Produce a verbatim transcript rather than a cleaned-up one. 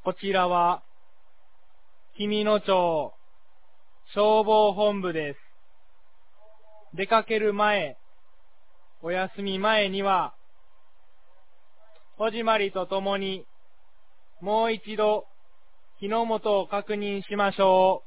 こちらは、紀美野町消防本部です。出かける前、お休み前には、戸締まりとともに、もう一度、火の元を確認しましょう。